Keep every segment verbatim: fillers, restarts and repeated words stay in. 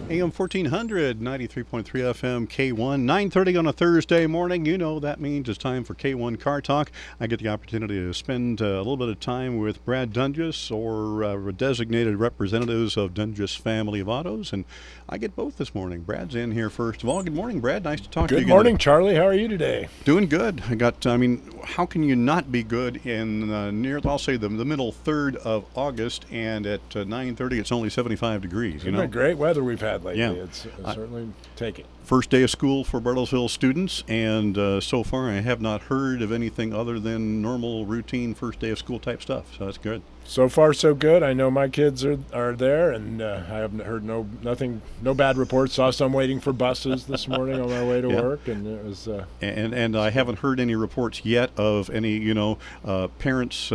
A M fourteen hundred, ninety-three point three F M, K one, nine thirty on a Thursday morning. You know that means it's time for K one Car Talk. I get the opportunity to spend uh, a little bit of time with Brad Dunges or uh, designated representatives of Dunges Family of Autos, and I get both this morning. Brad's in here first of all. Good morning, Brad. Nice to talk Good to you. Good morning, Charlie. How are you today? Doing good. I got, I mean, how can you not be good in uh, near, I'll say, the, the middle third of August, and at uh, nine thirty it's only seventy-five degrees, you know? Isn't it great weather we've had lately? Yeah. It's uh, certainly take it. First day of school for Bartlesville students, and uh, so far I have not heard of anything other than normal, routine first day of school type stuff, so that's good. So far, so good. I know my kids are are there, and uh, I haven't heard no nothing, no bad reports. Saw some waiting for buses this morning on my way to yeah. work, and it was. Uh, and and I haven't heard any reports yet of any, you know, uh, parents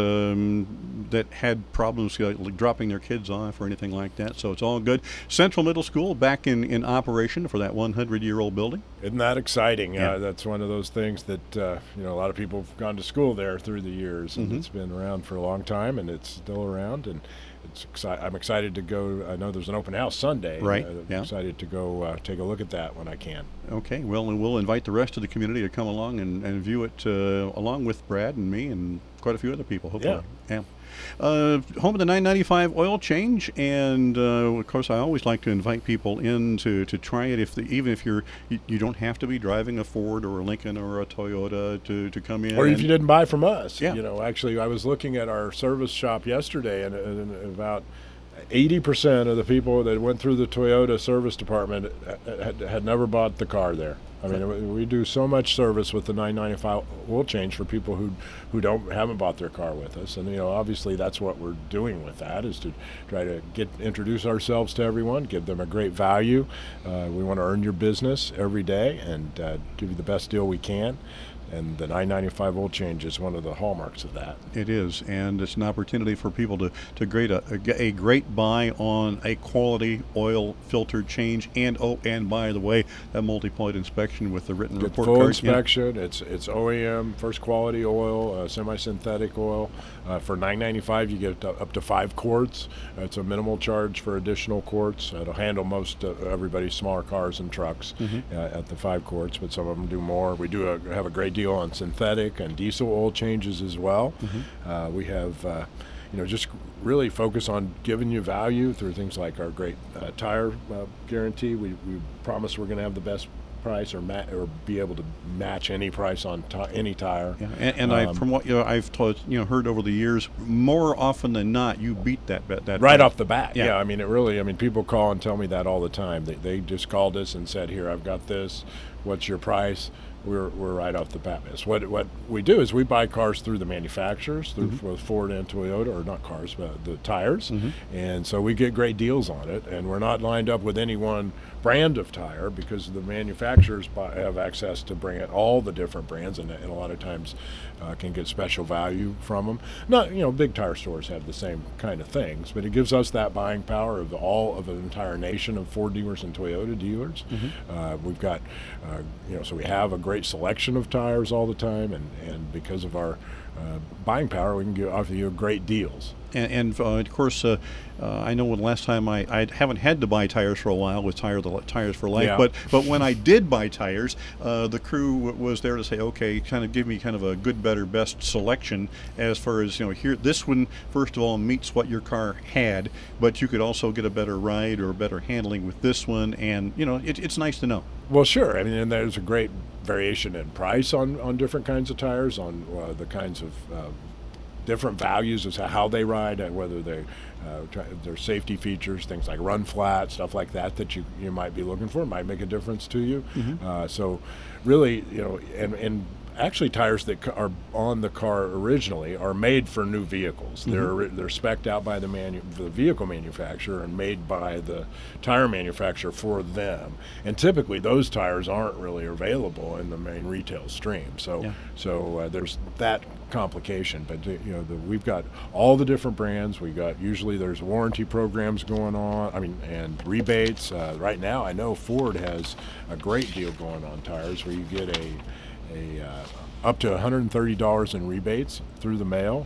um, that had problems like dropping their kids off or anything like that. So it's all good. Central Middle School back in, in operation for that one hundred year old building. Isn't that exciting? Yeah. Uh, that's one of those things that uh, you know a lot of people have gone to school there through the years, and mm-hmm. it's been around for a long time, and it's still around, and it's exci- I'm excited to go. I know there's an open house Sunday. Right. Uh, I'm yeah. excited to go uh, take a look at that when I can. Okay. Well, and we'll invite the rest of the community to come along and, and view it uh, along with Brad and me and quite a few other people, hopefully. Yeah. yeah. Uh, home of the nine ninety-five oil change, and uh, of course I always like to invite people in to, to try it, if the, even if you're you, you don't have to be driving a Ford or a Lincoln or a Toyota to, to come in. Or if you didn't buy from us. Yeah. You know, actually I was looking at our service shop yesterday, and, and about eighty percent of the people that went through the Toyota service department had, had never bought the car there. I mean, we do so much service with the nine ninety-five oil change for people who who don't haven't bought their car with us, and you know, obviously that's what we're doing with that, is to try to get introduce ourselves to everyone, give them a great value. Uh, we want to earn your business every day and uh, give you the best deal we can. And the nine ninety-five oil change is one of the hallmarks of that. It is, and it's an opportunity for people to, to grade a, a, a great buy on a quality oil filter change, and oh, and by the way, that multi-point inspection with the written Get report full card. inspection. Yeah. It's it's O E M, first quality oil, uh, semi-synthetic oil. Uh, for nine ninety-five, you get up to five quarts. Uh, it's a minimal charge for additional quarts. Uh, it'll handle most uh, everybody's smaller cars and trucks mm-hmm. uh, at the five quarts, but some of them do more. We do a, have a great deal on synthetic and diesel oil changes as well. Mm-hmm. Uh, we have, uh, you know, just really focus on giving you value through things like our great uh, tire uh, guarantee. We, we promise we're going to have the best price or ma- or be able to match any price on t- any tire. Yeah. And, and um, I, from what you know, I've told, you know, heard over the years, more often than not, you beat that that right price. off the bat. Yeah. yeah, I mean, it really. I mean, people call and tell me that all the time. They they just called us and said, "Here, I've got this. What's your price?" We're we're right off the bat. So what what we do is we buy cars through the manufacturers, through mm-hmm. Ford and Toyota, or not cars, but the tires, mm-hmm. and so we get great deals on it. And we're not lined up with any one brand of tire, because the manufacturers buy, have access to bring in all the different brands, and, and a lot of times uh, can get special value from them. Not you know big tire stores have the same kind of things, but it gives us that buying power of the, all of an entire nation of Ford dealers and Toyota dealers. Mm-hmm. Uh, we've got uh, you know so we have a great selection of tires all the time, and, and because of our uh, buying power, we can give, offer you great deals. And, and uh, of course, uh, uh, I know when last time I, I haven't had to buy tires for a while with tire the Tires for Life, yeah. but but when I did buy tires, uh, the crew w- was there to say, okay, kind of give me kind of a good, better, best selection as far as, you know, here, this one, first of all, meets what your car had, but you could also get a better ride or better handling with this one, and, you know, it, it's nice to know. Well, sure. I mean, and there's a great variation in price on, on different kinds of tires, on uh, the kinds of uh, different values as to how they ride, and whether they uh, try, their safety features, things like run flat, stuff like that, that you, you might be looking for, might make a difference to you. Mm-hmm. Uh, so really, you know, and, and actually tires that are on the car originally are made for new vehicles. Mm-hmm. They're they're spec'd out by the manu- the vehicle manufacturer and made by the tire manufacturer for them. And typically those tires aren't really available in the main retail stream. So yeah. so uh, there's that complication. But you know the, we've got all the different brands. We got usually there's warranty programs going on. I mean and rebates. Uh, right now I know Ford has a great deal going on tires where you get a a uh, up to one hundred thirty dollars in rebates through the mail,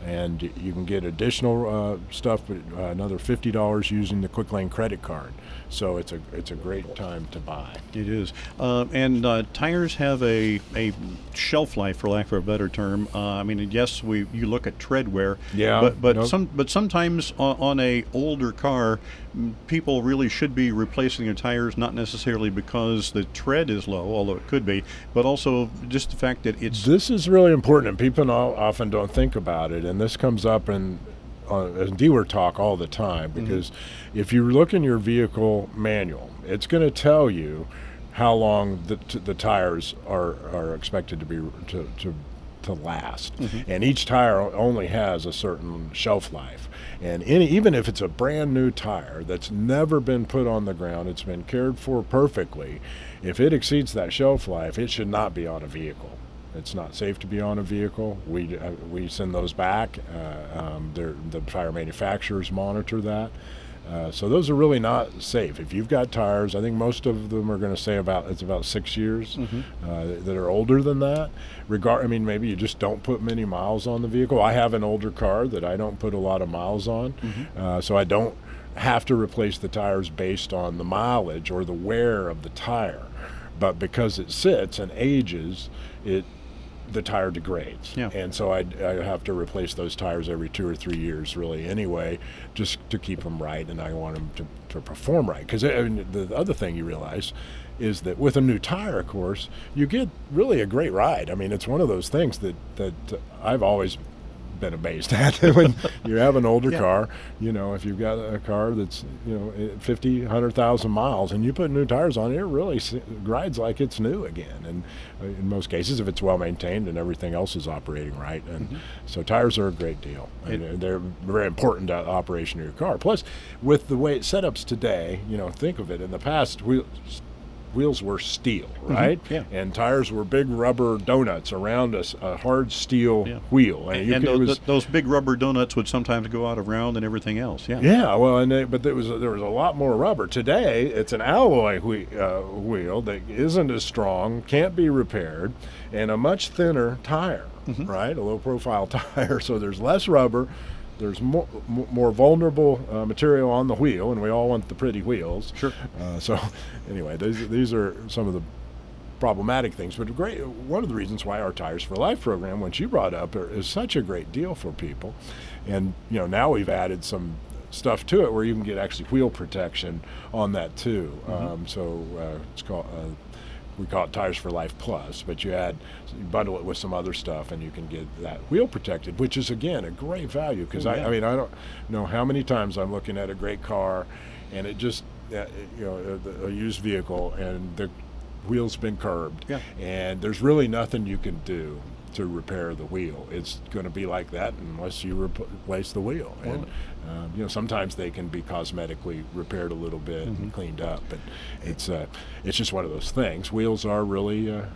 and you can get additional uh, stuff, but uh, another fifty dollars using the Quick Lane credit card. So it's a it's a great time to buy. It is, uh, and uh, tires have a, a shelf life, for lack of a better term. Uh, I mean, yes, we you look at tread wear, Yeah, but but nope. some but sometimes on, on a older car, m- people really should be replacing their tires, not necessarily because the tread is low, although it could be, but also just the fact that it's This is really important, and people no- often don't think about it. And this comes up in, uh, in dealer talk all the time, because if you look in your vehicle manual, it's going to tell you how long the t- the tires are, are expected to be to to, to last. And each tire only has a certain shelf life. And any, even if it's a brand new tire that's never been put on the ground, it's been cared for perfectly, if it exceeds that shelf life, it should not be on a vehicle. It's not safe to be on a vehicle. We uh, we send those back. Uh, um, they're- the tire manufacturers monitor that. Uh, so those are really not safe. If you've got tires, I think most of them are going to say about it's about six years uh, that are older than that. Regard, I mean, maybe you just don't put many miles on the vehicle. I have an older car that I don't put a lot of miles on, uh, so I don't have to replace the tires based on the mileage or the wear of the tire. But because it sits and ages, it the tire degrades. Yeah. And so I, I have to replace those tires every two or three years really anyway, just to keep them right, and I want them to, to perform right. Because I mean, the other thing you realize is that with a new tire, of course, you get really a great ride. I mean, it's one of those things that, that I've always been amazed at. When you have an older Yeah. car, you know, if you've got a car that's, you know, fifty, one hundred thousand miles and you put new tires on it, it really s- rides like it's new again. And uh, in most cases, if it's well maintained and everything else is operating right. And so tires are a great deal. It- And they're very important to operation of your car. Plus, with the way it setups today, you know, think of it. In the past, we wheels were steel, right? yeah. And tires were big rubber donuts around a, s- a hard steel Yeah. wheel. and, you and could- it those, was- those big rubber donuts would sometimes go out around and everything else. Yeah. yeah, well, and they, but there was a, there was a lot more rubber. Today, it's an alloy whe- uh, wheel that isn't as strong, can't be repaired, and a much thinner tire, right? A low-profile tire, so there's less rubber. There's more, more vulnerable uh, material on the wheel, and we all want the pretty wheels. Sure. Uh, so, anyway, these these are some of the problematic things. But great, one of the reasons why our Tires for Life program, which you brought up, are, is such a great deal for people. And you know, now we've added some stuff to it where you can get actually wheel protection on that too. Um, so uh, it's called. Uh, we call it Tires for Life Plus, but you add, you bundle it with some other stuff, and you can get that wheel protected, which is again a great value. Because Oh, I, yeah. I mean, I don't know how many times I'm looking at a great car, and it just, uh, you know, a, a used vehicle, and the wheel's been curbed, Yeah. and there's really nothing you can do to repair the wheel. It's going to be like that unless you rep- replace the wheel. Well, and um, you know, sometimes they can be cosmetically repaired a little bit and cleaned up, but it's uh, it's just one of those things. Wheels are really uh, a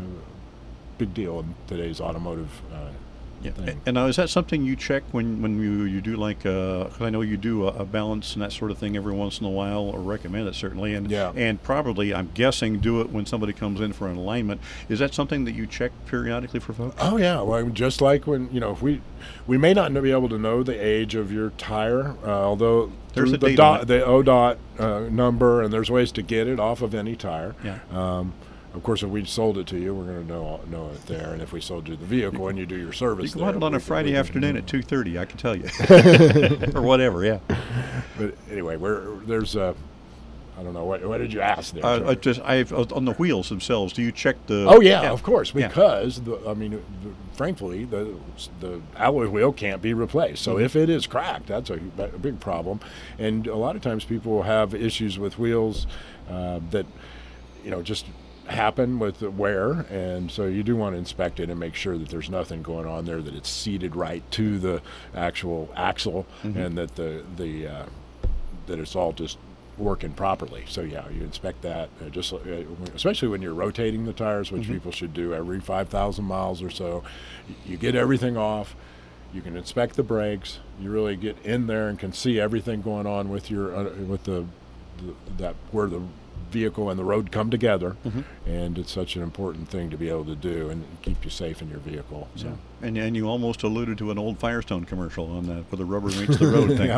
big deal in today's automotive uh, Yeah. thing. And now, is that something you check when, when you, you do like, uh 'cause I know you do a, a balance and that sort of thing every once in a while, or recommend it certainly, and Yeah. and probably, I'm guessing, do it when somebody comes in for an alignment. Is that something that you check periodically for folks? Oh yeah, well, I mean, just like when, you know, if we we may not be able to know the age of your tire, uh, although There's through a the date on dot, it. the O D O T uh, number, and there's ways to get it off of any tire. Yeah. Um, of course, if we sold it to you, we're going to know know it there, and if we sold you the vehicle and you do your You service, can there, hunt it on we a can- Friday we can- afternoon at two thirty, I can tell you. Or whatever, yeah. But anyway, we're there's a. I don't know, what what did you ask there? Uh, Charlie? I just, I've, on the wheels themselves, do you check the... Oh yeah, of course, Yeah. because the, I mean, the, frankly, the the alloy wheel can't be replaced. So Mhm. if it is cracked, that's a, a big problem. And a lot of times people will have issues with wheels uh, that, you know, just happen with the wear, and so you do want to inspect it and make sure that there's nothing going on there, that it's seated right to the actual axle, Mhm. and that the the uh, that it's all just working properly. So yeah, you inspect that, uh, just uh, especially when you're rotating the tires, which Mhm. people should do every five thousand miles or so. Y- You get everything off. You can inspect the brakes. You really get in there and can see everything going on with your uh, with the that where the vehicle and the road come together, mm-hmm. and it's such an important thing to be able to do and keep you safe in your vehicle. So. Yeah. And and you almost alluded to an old Firestone commercial on that, where the rubber meets the road thing.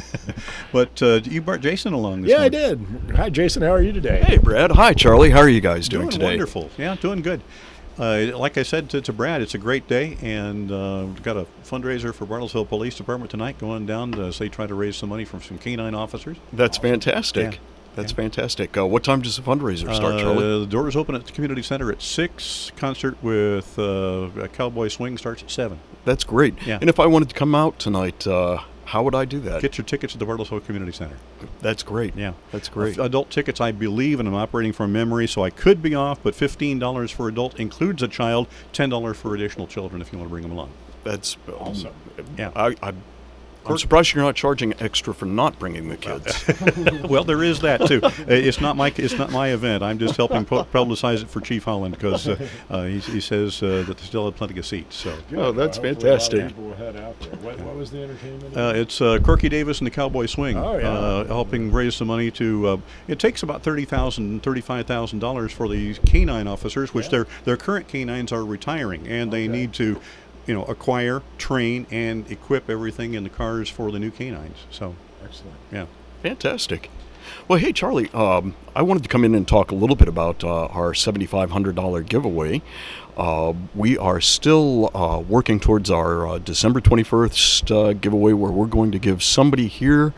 But uh, you brought Jason along this Yeah, morning. I did. Hi, Jason. How are you today? Hey, Brad. Hi, Charlie. How are you guys doing, Doing today? wonderful. Yeah, doing good. Uh, like I said to, to Brad, it's a great day, and uh, we've got a fundraiser for Bartlesville Police Department tonight going down to, say, try to raise some money from some canine officers. That's fantastic. Yeah. That's Yeah. fantastic. Uh, what time does the fundraiser start, Uh, Charlie? the doors open at the community center at six. Concert with uh, Cowboy Swing starts at seven. That's great. Yeah. And if I wanted to come out tonight, uh, how would I do that? Get your tickets at the Bartlesville Community Center. That's great. Yeah. That's great. Uh, adult tickets, I believe, and I'm operating from memory, so I could be off, but fifteen dollars for adult includes a child, ten dollars for additional children if you want to bring them along. That's Awesome. Yeah. I, I, I'm surprised you're not charging extra for not bringing the kids. Well, there is that too. Uh, It's not my it's not my event. I'm just helping pu- publicize it for Chief Holland because uh, uh, he, he says uh, that they still have plenty of seats. So Good. Oh, that's Hopefully fantastic. A lot of people will head out there. What, what was the entertainment? uh, it's uh, Corky Davis and the Cowboy Swing, Oh, yeah. uh, helping raise some money to. Uh, it takes about thirty thousand, thirty-five thousand dollars for these canine officers, which Yeah. their their current canines are retiring, and they Okay. need to, you know, acquire, train, and equip everything in the cars for the new canines. So Excellent. yeah. Fantastic. Well, hey, Charlie, um, I wanted to come in and talk a little bit about uh, our seventy-five hundred dollars giveaway. Uh, we are still uh, working towards our uh, December twenty-first uh, giveaway, where we're going to give somebody here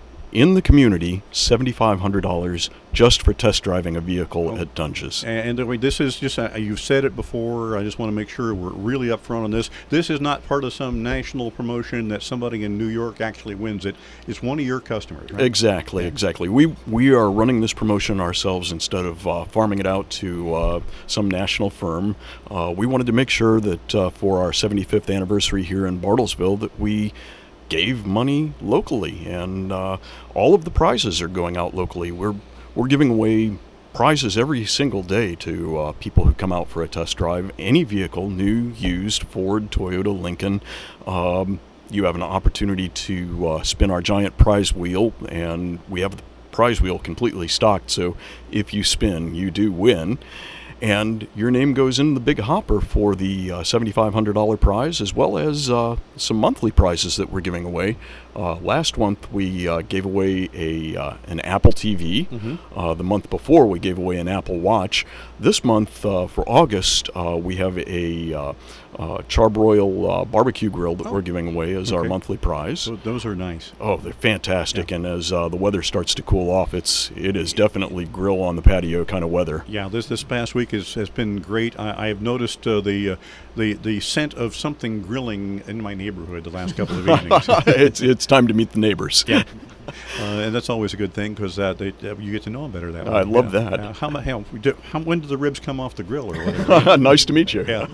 in the community seventy-five hundred dollars just for test driving a vehicle Oh. at Dunges. And, and this is just, uh, you've said it before, I just want to make sure we're really upfront on this. This is not part of some national promotion that somebody in New York actually wins it. It's one of your customers, right? Exactly, exactly. We we are running this promotion ourselves instead of uh, farming it out to uh, some national firm. Uh, we wanted to make sure that uh, for our seventy-fifth anniversary here in Bartlesville that we gave money locally, and uh, all of the prizes are going out locally. We're we're giving away prizes every single day to uh, people who come out for a test drive. Any vehicle, new, used, Ford, Toyota, Lincoln. Um, you have an opportunity to uh, spin our giant prize wheel, and we have the prize wheel completely stocked, so if you spin, you do win. And your name goes in the big hopper for the uh, seventy-five hundred dollars prize, as well as uh, some monthly prizes that we're giving away. Uh, last month we uh, gave away a uh, an Apple T V. Mhm. Uh, the month before we gave away an Apple Watch. This month uh, for August uh, we have a uh, uh, Charbroil uh, barbecue grill that Oh. we're giving away as our Okay. monthly prize. So those are nice. Oh, they're fantastic, Yeah. and as uh, the weather starts to cool off, it's it is definitely grill on the patio kind of weather. Yeah, this this past week is, has been great. I, I have noticed uh, the uh, the the scent of something grilling in my neighborhood the last couple of evenings. it's it's time to meet the neighbors. Yeah, uh, and that's always a good thing because uh, they uh, you get to know them better that way. I love Yeah. that. Uh, how, mu- how, do, how when do the ribs come off the grill or whatever? Nice to meet you. Yeah.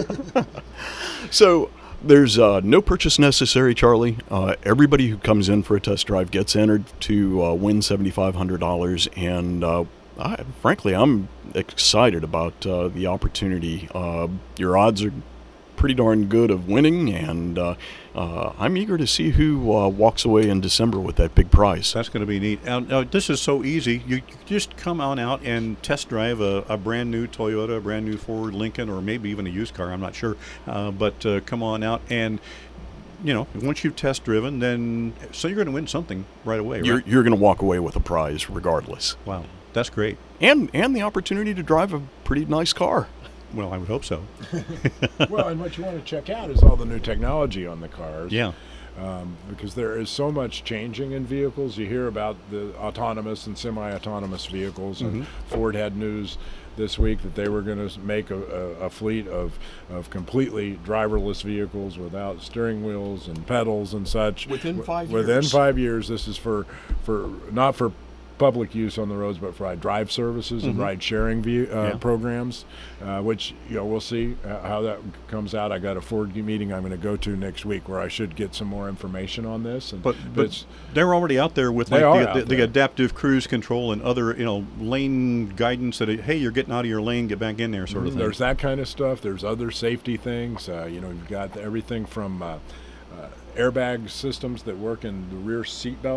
So there's uh, no purchase necessary, Charlie. Uh, everybody who comes in for a test drive gets entered to uh, win seventy-five hundred dollars, and uh, I, frankly, I'm excited about uh, the opportunity. Uh, your odds are pretty darn good of winning, and uh, uh, I'm eager to see who uh, walks away in December with that big prize. That's going to be neat. Uh, uh, this is so easy. You, you just come on out and test drive a, a brand new Toyota, a brand new Ford, Lincoln, or maybe even a used car. I'm not sure. Uh, but uh, come on out and, you know, once you've test driven, then so you're going to win something right away, You're, right? you're going to walk away with a prize regardless, Wow, that's great. and and the opportunity to drive a pretty nice car. Well, I would hope so. Well, and what you want to check out is all the new technology on the cars. Yeah. Um, because there is so much changing in vehicles. You hear about the autonomous and semi-autonomous vehicles, and Mhm. Ford had news this week that they were going to make a, a, a fleet of, of completely driverless vehicles without steering wheels and pedals and such. Within five Within years. five years, this is for, for not for public use on the roads, but for drive services and Mhm. ride sharing ve- uh, Yeah. programs, uh, which you know we'll see uh, how that comes out. I got a Ford meeting I'm going to go to next week where I should get some more information on this. And But but it's, they're already out there with They like are the, out the, the there. adaptive cruise control and other, you know, lane guidance that, hey, you're getting out of your lane, get back in there sort of thing. there's that kind of stuff. There's other safety things. Uh, you know, you've got everything from uh, uh, airbag systems that work in the rear seat belt.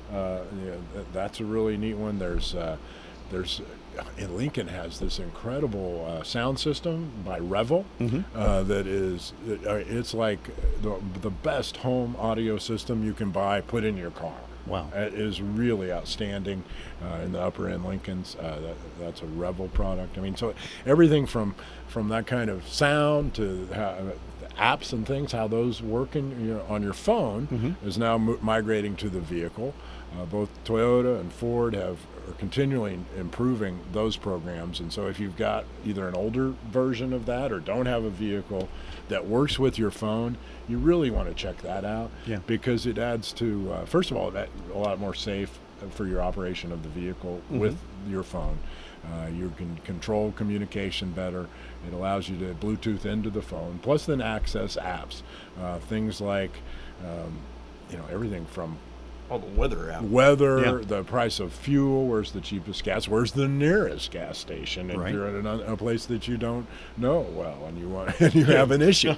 Uh, yeah, th- that's a really neat one. There's uh, there's and Lincoln has this incredible uh, sound system by Revel Mm-hmm. uh, that is it, uh, it's like the, the best home audio system you can buy, put in your car. Wow. It is really outstanding uh, in the upper end Lincolns. Uh, that, that's a Revel product. I mean, so everything from from that kind of sound to how, apps and things, how those work in, you know, on your phone Mm-hmm. is now mo- migrating to the vehicle. Uh, both Toyota and Ford have are continually improving those programs, and so if you've got either an older version of that or don't have a vehicle that works with your phone, you really want to check that out. Yeah. Because it adds to, uh, first of all, that a lot more safe for your operation of the vehicle Mhm. with your phone. Uh, you can control communication better. It allows you to Bluetooth into the phone, plus then access apps, uh, things like, um, you know, everything from Oh, the weather app. weather, Yeah. the price of fuel, where's the cheapest gas, where's the nearest gas station, if Right. you're at an, a place that you don't know well and you want and you have an issue.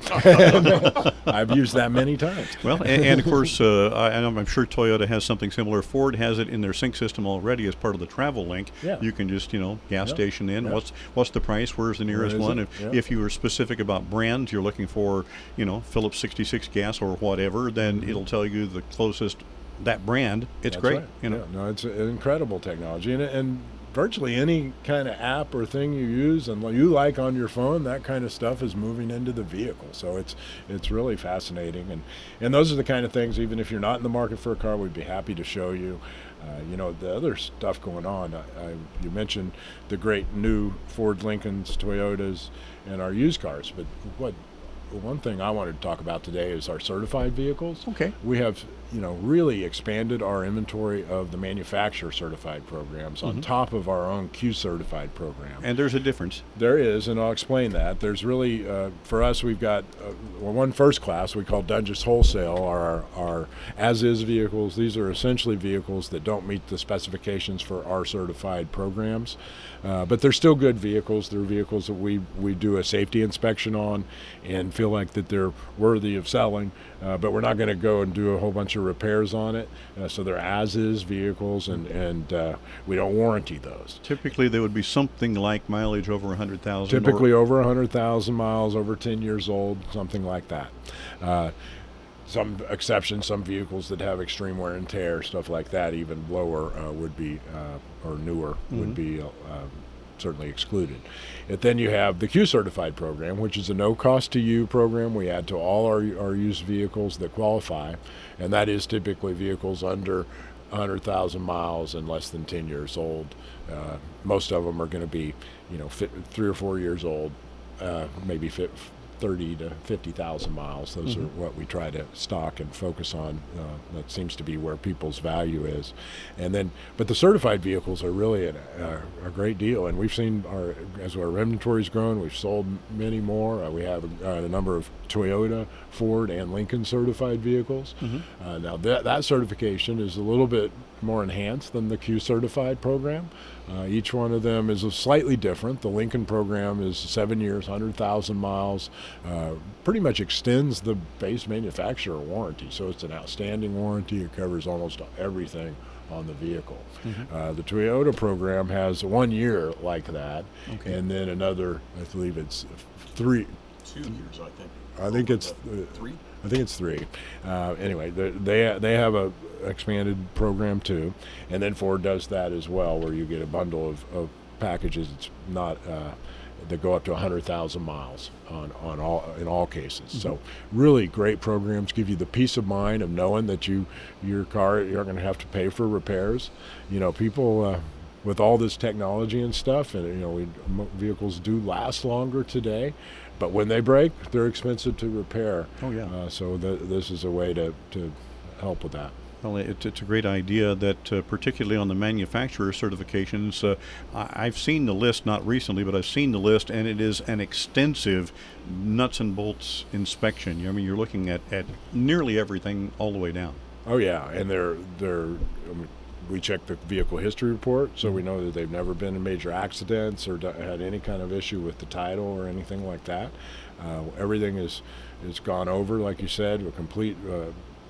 I've used that many times. Well, and, and of course, uh, I, I'm I'm sure Toyota has something similar. Ford has it in their sync system already as part of the Travel Link. Yeah. You can just, you know, gas Yeah. station in. Yeah. What's what's the price? Where's the nearest is one? it? If, Yeah. if you were specific about brands, you're looking for, you know, Phillips sixty-six gas or whatever, then Mhm. it'll tell you the closest that brand. It's That's great. right. You know. Yeah, no, it's an incredible technology, and and virtually any kind of app or thing you use and you like on your phone, that kind of stuff is moving into the vehicle. So it's it's really fascinating, and and those are the kind of things. Even if you're not in the market for a car, we'd be happy to show you. Uh, you know, the other stuff going on. I, I, you mentioned the great new Ford Lincolns, Toyotas, and our used cars, but what one thing I wanted to talk about today is our certified vehicles. Okay. We have, you know, really expanded our inventory of the manufacturer certified programs on Mhm. top of our own Q certified program. And there's a difference. There is, and I'll explain that. There's really, uh, for us, we've got uh, well, one first class we call Dungeons Wholesale, are our, our as-is vehicles. These are essentially vehicles that don't meet the specifications for our certified programs, uh, but they're still good vehicles. They're vehicles that we, we do a safety inspection on and feel like that they're worthy of selling, uh, but we're not going to go and do a whole bunch of repairs on it. Uh, so they're as-is vehicles, and, and uh, we don't warranty those. Typically, there would be something like mileage over one hundred thousand. Typically over one hundred thousand miles, over ten years old, something like that. Uh, some exceptions, some vehicles that have extreme wear and tear, stuff like that, even lower uh, would be, uh, or newer Mhm. would be uh, certainly excluded. And then you have the Q Certified program, which is a no cost to you program we add to all our, our used vehicles that qualify, and that is typically vehicles under one hundred thousand miles and less than ten years old. Uh, most of them are going to be, you know, fit, three or four years old, uh, maybe fit thirty to fifty thousand miles. Those Mhm. are what we try to stock and focus on. Uh, that seems to be where people's value is. And then, but the certified vehicles are really a, a, a great deal. And we've seen our, as our inventory's grown, we've sold many more. Uh, we have a, a number of Toyota, Ford, and Lincoln certified vehicles. Mhm. Uh, now that, that certification is a little bit more enhanced than the Q certified program. Uh, each one of them is a slightly different. The Lincoln program is seven years, one hundred thousand miles, uh, pretty much extends the base manufacturer warranty. So it's an outstanding warranty. It covers almost everything on the vehicle. Mhm. Uh, the Toyota program has one year like that, Okay. and then another, I believe it's three, Two years, I think. I think it's uh, Three? I think it's three. Uh, anyway, they they they have a expanded program too, and then Ford does that as well, where you get a bundle of, of packages. It's not uh, that go up to one hundred thousand miles on on all in all cases. Mm-hmm. So really great programs, give you the peace of mind of knowing that you your car you're going to have to pay for repairs. You know, people. Uh, with all this technology and stuff, and you know, we, mo- vehicles do last longer today, but when they break, they're expensive to repair. Oh, yeah. Uh, so th- this is a way to, to help with that. Well, it, it's a great idea that, uh, particularly on the manufacturer certifications, uh, I, I've seen the list, not recently, but I've seen the list, and it is an extensive nuts and bolts inspection. I mean, you're looking at, at nearly everything all the way down. Oh yeah, and they're they're. I mean, we check the vehicle history report, so we know that they've never been in major accidents or d- had any kind of issue with the title or anything like that. Uh, everything is is gone over, like you said, a complete uh,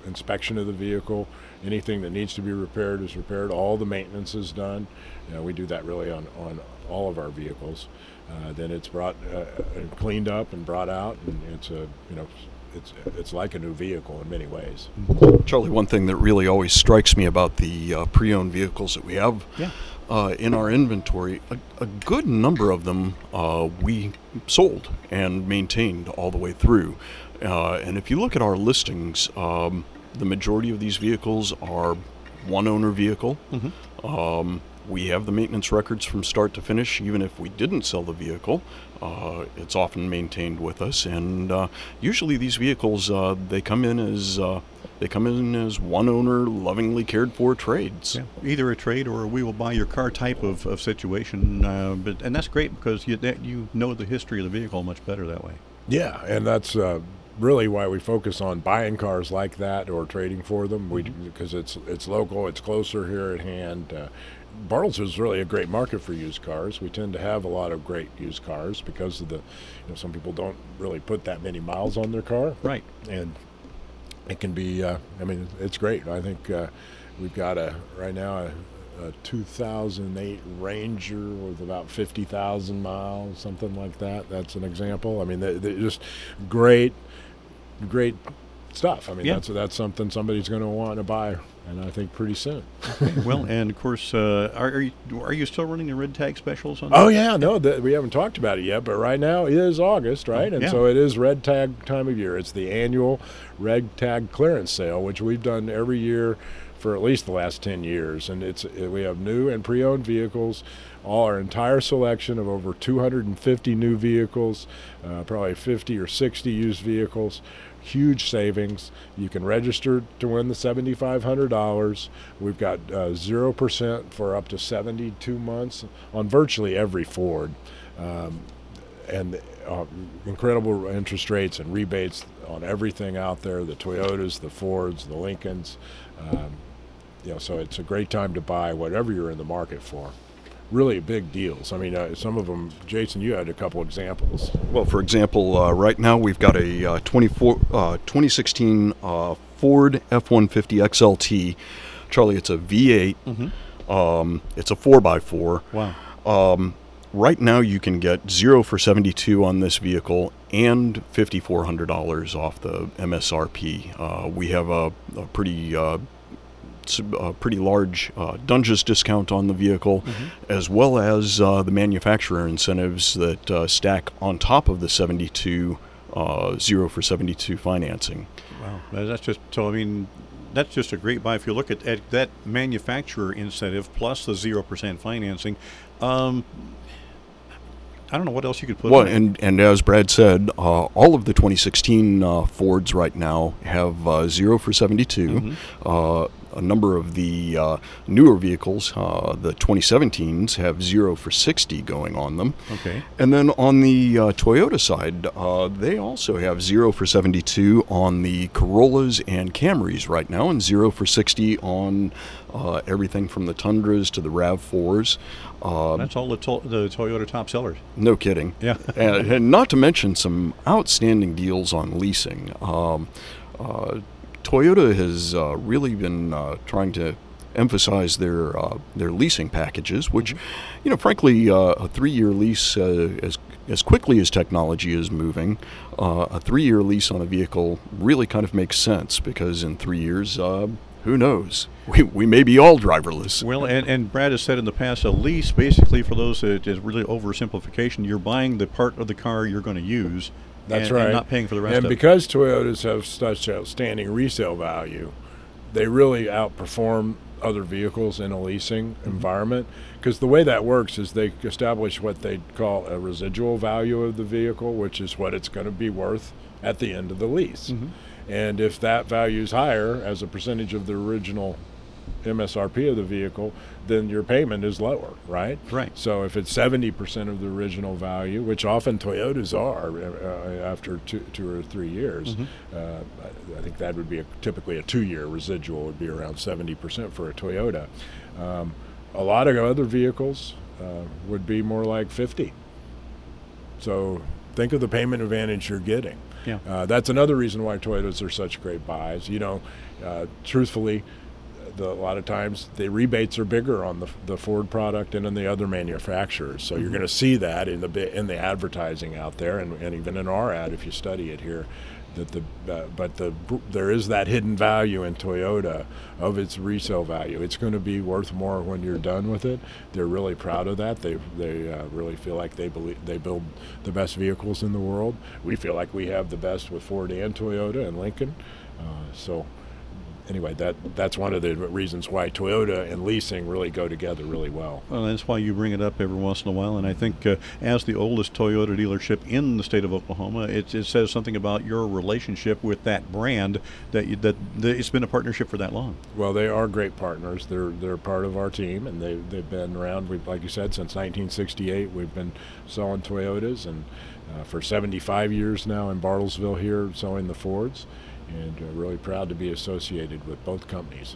inspection of the vehicle. Anything that needs to be repaired is repaired. All the maintenance is done. You know, we do that really on, on all of our vehicles. Uh, then it's brought uh, and cleaned up and brought out, and it's a you know it's it's like a new vehicle in many ways. Charlie, one thing that really always strikes me about the uh, pre-owned vehicles that we have Yeah. uh, in our inventory, a, a good number of them uh, we sold and maintained all the way through. Uh, and if you look at our listings, um, the majority of these vehicles are one-owner vehicle. Mm-hmm. Um, we have the maintenance records from start to finish. Even if we didn't sell the vehicle, uh, it's often maintained with us. And uh, usually these vehicles, uh, they come in as uh, they come in as one-owner, lovingly cared for trades. Yeah. Either a trade or a we will buy your car type of, of situation. Uh, but and that's great because you that you know the history of the vehicle much better that way. Yeah, and that's uh, really why we focus on buying cars like that or trading for them. We because it's it's local, it's closer here at hand. Uh, Bartles is really a great market for used cars. We tend to have a lot of great used cars because of the, you know, some people don't really put that many miles on their car. Right. And it can be, uh, I mean, it's great. I think uh, we've got a, right now, a, a two thousand eight Ranger with about fifty thousand miles, something like that. That's an example. I mean, they, they're just great, great stuff. I mean, Yeah. that's that's something somebody's going to want to buy, and I think pretty soon. Well, and of course, uh, are, are you are you still running the red tag specials on that? Oh yeah, no, th- we haven't talked about it yet, but right now it is August, right? And Yeah. so it is red tag time of year. It's the annual red tag clearance sale, which we've done every year for at least the last ten years. And it's uh, we have new and pre-owned vehicles, all our entire selection of over two hundred fifty new vehicles, uh, probably fifty or sixty used vehicles. Huge savings. You can register to win the seven thousand five hundred dollars. We've got uh, zero percent for up to seventy-two months on virtually every Ford. Um, and uh, incredible interest rates and rebates on everything out there, the Toyotas, the Fords, the Lincolns. Um, you know, so it's a great time to buy whatever you're in the market for. Really big deals. I mean, uh, some of them, Jason, you had a couple examples. Well, for example, uh, right now we've got a uh, twenty-four, uh, twenty sixteen uh, Ford F one fifty X L T. Charlie, it's a V eight. Mm-hmm. Um, it's a four by four. Wow. Um, right now you can get zero for seventy-two on this vehicle and five thousand four hundred dollars off the M S R P. Uh, we have a, a pretty uh, a pretty large uh, Dunges discount on the vehicle, Mm-hmm. as well as uh, the manufacturer incentives that uh, stack on top of the seventy-two uh, zero for seventy-two financing. Wow. That's just so. I mean, that's just a great buy. If you look at, at that manufacturer incentive plus the zero percent financing, um, I don't know what else you could put. Well, on it. and, and as Brad said, uh, all of the twenty sixteen uh, Fords right now have uh, zero for seventy-two. Mhm. Uh, a number of the uh, newer vehicles, uh, the twenty seventeens, have zero for sixty going on them. Okay. And then on the uh, Toyota side, uh, they also have zero for seventy-two on the Corollas and Camrys right now, and zero for sixty on uh, everything from the Tundras to the RAV fours. Uh, That's all the, to- the Toyota top sellers. no kidding. Yeah. and, and not to mention some outstanding deals on leasing. Um, uh, Toyota has uh, really been uh, trying to emphasize their uh, their leasing packages, which, you know, frankly, uh, a three-year lease, uh, as as quickly as technology is moving, uh, a three-year lease on a vehicle really kind of makes sense, because in three years, uh, who knows? We we may be all driverless. Well, and, and Brad has said in the past, a lease, basically, for those that is really oversimplification, you're buying the part of the car you're going to use. That's and, right. And not paying for the rest and of it. because Toyotas have such outstanding resale value, they really outperform other vehicles in a leasing Mm-hmm. environment. Because the way that works is they establish what they call a residual value of the vehicle, which is what it's going to be worth at the end of the lease. Mhm. And if that value is higher as a percentage of the original M S R P of the vehicle, then your payment is lower, right? Right. So if it's seventy percent of the original value, which often Toyotas are uh, after two, two or three years, Mhm. uh, I, I think that would be a, typically a two-year residual would be around seventy percent for a Toyota. Um, a lot of other vehicles uh, would be more like fifty. So think of the payment advantage you're getting. Yeah. Uh, that's another reason why Toyotas are such great buys. You know, uh, truthfully, the, a lot of times the rebates are bigger on the, the Ford product and in the other manufacturers. So mm-hmm. you're going to see that in the in the advertising out there, and, and even in our ad if you study it here. That the uh, but the there is that hidden value in Toyota of its resale value. It's going to be worth more when you're done with it. They're really proud of that. They they uh, really feel like they believe they build the best vehicles in the world. We feel like we have the best with Ford and Toyota and Lincoln. Uh, so. Anyway, that that's one of the reasons why Toyota and leasing really go together really well. Well, that's why you bring it up every once in a while. And I think uh, as the oldest Toyota dealership in the state of Oklahoma, it, it says something about your relationship with that brand, that, you, that that it's been a partnership for that long. Well, they are great partners. They're they're part of our team, and they they've been around. We've, like you said, since nineteen sixty-eight. We've been selling Toyotas, and uh, for seventy-five years now in Bartlesville here, selling the Fords. And uh, really proud to be associated with both companies.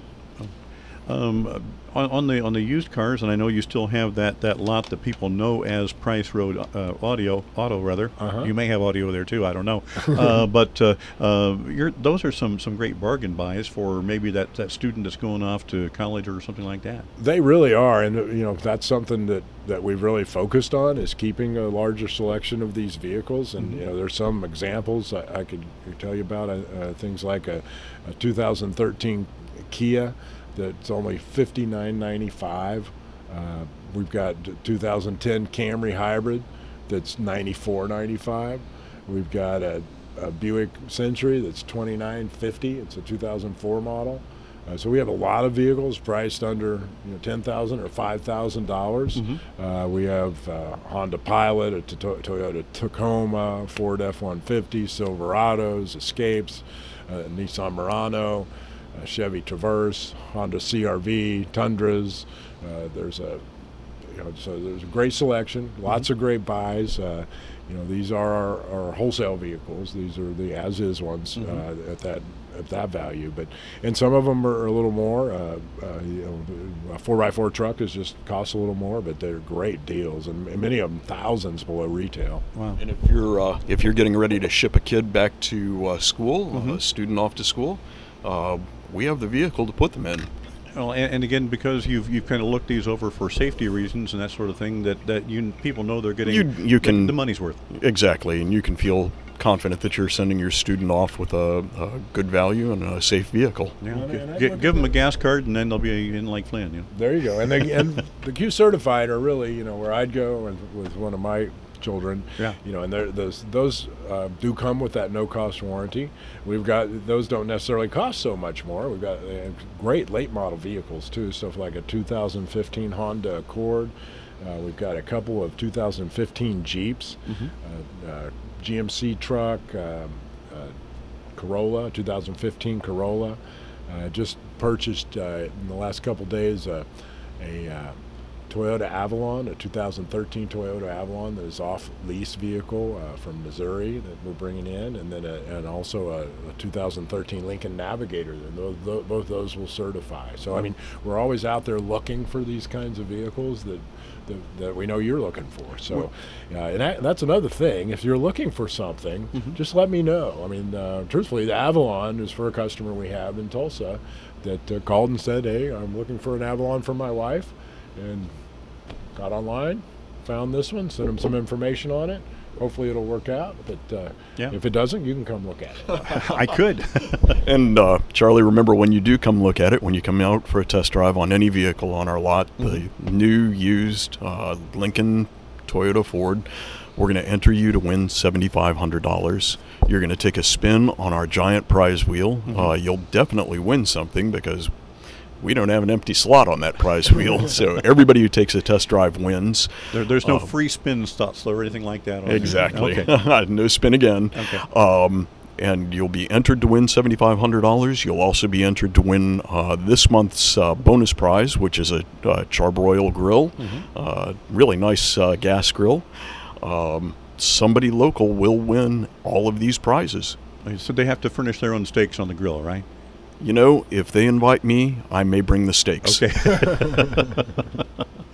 Um, on, on the on the used cars, and I know you still have that, that lot that people know as Price Road uh, Audio Auto rather. Uh-huh. You may have audio there too. I don't know, uh, but uh, uh, you're, those are some, some great bargain buys for maybe that, that student that's going off to college or something like that. They really are, and you know that's something that, that we've really focused on is keeping a larger selection of these vehicles. And mm-hmm. you know there's some examples I, I could tell you about. Uh, things like a, a two thousand thirteen Kia. That's only fifty-nine ninety-five. Uh, we've got two thousand ten Camry Hybrid that's ninety-four ninety-five. We've got a, a Buick Century that's twenty-nine fifty. It's a two thousand four model. Uh, so we have a lot of vehicles priced under you know, ten thousand dollars or five thousand dollars. Mm-hmm. Uh, we have uh, Honda Pilot, a to- Toyota Tacoma, Ford F one fifty, Silverados, Escapes, uh, Nissan Murano. Uh, Chevy Traverse, Honda C R V, Tundras. Uh, there's a, you know, so there's a great selection. Lots mm-hmm. of great buys. Uh, you know, these are our, our wholesale vehicles. These are the as-is ones mm-hmm. uh, at that at that value. But and some of them are a little more. Uh, uh, you know, a four by four truck is just costs a little more, but they're great deals, and, and many of them thousands below retail. Wow! And if you're uh, if you're getting ready to ship a kid back to uh, school, mm-hmm. a student off to school. Uh, we have the vehicle to put them in. Well, and, and again, because you've you've kind of looked these over for safety reasons and that sort of thing, that, that you people know they're getting you, you can, the, the money's worth. Exactly, and you can feel confident that you're sending your student off with a, a good value and a safe vehicle. Yeah, well, G- g- give them a gas card, and then they'll be in Lake Flynn. You know? There you go. And, they, and the Q Certified are really, you know, where I'd go and with one of my children, yeah. you know, and those those uh, do come with that no-cost warranty. We've got those don't necessarily cost so much more. We've got uh, great late model vehicles too, stuff like a two thousand fifteen Honda Accord. Uh, we've got a couple of two thousand fifteen Jeeps, mm-hmm. uh, uh, G M C truck, uh, uh, Corolla, two thousand fifteen Corolla. Uh, just purchased uh, in the last couple days uh, a uh, Toyota Avalon, a two thousand thirteen Toyota Avalon that is off-lease vehicle uh, from Missouri that we're bringing in, and then a, and also a, a two thousand thirteen Lincoln Navigator. And those, those, both those will certify. So I mean, we're always out there looking for these kinds of vehicles that that, that we know you're looking for. So, uh, and that, that's another thing. If you're looking for something, mm-hmm. just let me know. I mean, uh, truthfully, the Avalon is for a customer we have in Tulsa that uh, called and said, "Hey, I'm looking for an Avalon for my wife," and got online, found this one, sent them some information on it. Hopefully it'll work out, but uh, yeah. if it doesn't, you can come look at it. I could. And uh, Charlie, remember when you do come look at it, when you come out for a test drive on any vehicle on our lot, mm-hmm. the new, used uh, Lincoln, Toyota, Ford, we're going to enter you to win seven thousand five hundred dollars. You're going to take a spin on our giant prize wheel. Mm-hmm. Uh, you'll definitely win something because we don't have an empty slot on that prize wheel, so everybody who takes a test drive wins. There, there's no uh, free spin slots or anything like that. On exactly. Okay. No spin again. Okay. Um, and you'll be entered to win seven thousand five hundred dollars. You'll also be entered to win uh, this month's uh, bonus prize, which is a uh, Charbroil grill, mm-hmm. uh, really nice uh, gas grill. Um, somebody local will win all of these prizes. So they have to furnish their own steaks on the grill, right? You know, if they invite me, I may bring the steaks. Okay.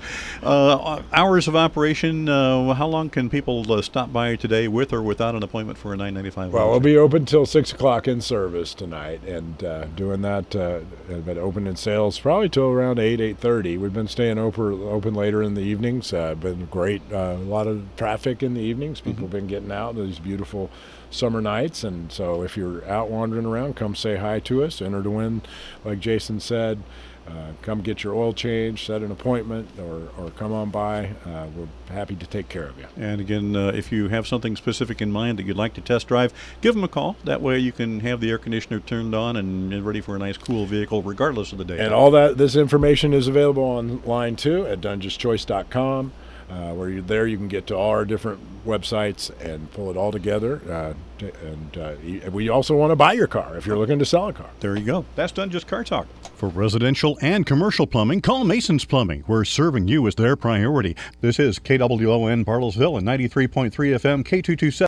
Uh, hours of operation, uh, how long can people uh, stop by today with or without an appointment for a nine ninety-five? Well, we'll be open till six o'clock in service tonight, and uh, doing that, uh, but open in sales probably till around eight, eight thirty. We've been staying open, open later in the evenings. Uh, been great, uh, a lot of traffic in the evenings. People have been getting out these beautiful summer nights, and so if you're out wandering around, come say hi to us. Enter to win, like Jason said. Uh, come get your oil change, set an appointment, or, or come on by. Uh, we're happy to take care of you. And again, uh, if you have something specific in mind that you'd like to test drive, give them a call. That way you can have the air conditioner turned on and, and ready for a nice, cool vehicle regardless of the day. And all that this information is available online too at dungeons choice dot com. Uh, where you're there, you can get to all our different websites and pull it all together. Uh, t- and uh, y- we also want to buy your car if you're looking to sell a car. There you go. That's Dungeons Car Talk. For residential and commercial plumbing, call Mason's Plumbing. We're serving you as their priority. This is K W O N Bartlesville and ninety-three point three F M K two twenty-seven.